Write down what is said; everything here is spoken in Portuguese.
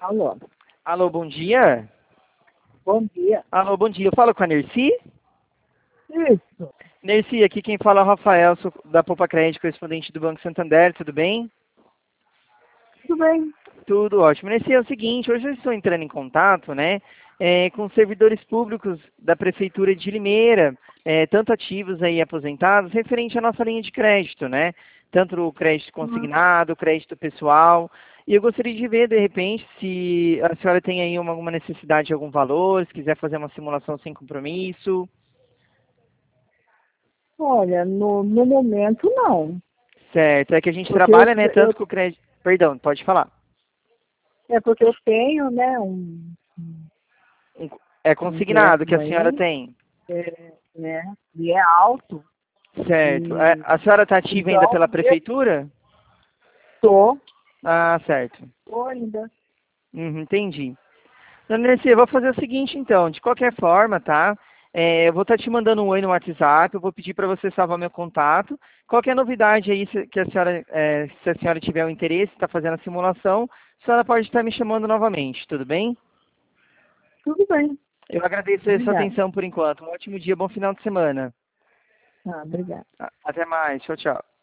Alô, Alô, bom dia. bom dia. Alô, bom dia. Eu falo com a Nerci? Isso, Nerci, aqui quem fala é o Rafael, sou da Poupa Crédito, correspondente do Banco Santander, tudo bem? tudo bem? Tudo ótimo. Nerci, é o seguinte, hoje eu estou entrando em contato, né, com servidores públicos da Prefeitura de Limeira, tanto ativos aí aposentados, referente à nossa linha de crédito, né? Tanto o crédito Uhum. consignado, crédito pessoal. E eu gostaria de ver, de repente, se a senhora tem aí alguma necessidade de algum valor, se quiser fazer uma simulação sem compromisso. Olha, no momento não, Certo, é que a gente porque eu, trabalha, né, tanto eu, com o crédito... Perdão, pode falar. é porque eu tenho, né, Um- É um consignado que crédito a senhora aí, tem. né, e é alto, Certo. e A senhora está ativa ainda então pela eu prefeitura? tô, Ah, certo. tô ainda. Entendi. Dona Nercy, eu vou fazer o seguinte, então. De qualquer forma, tá? Eu vou estar te mandando um oi no WhatsApp, eu vou pedir para você salvar meu contato. Qualquer novidade aí que a senhora, se a senhora tiver o interesse, está fazendo a simulação, a senhora pode estar me chamando novamente, tudo bem? Tudo bem, Eu agradeço a sua obrigada. atenção por enquanto. Um ótimo dia, bom final de semana. Obrigada. Até mais. Tchau, tchau.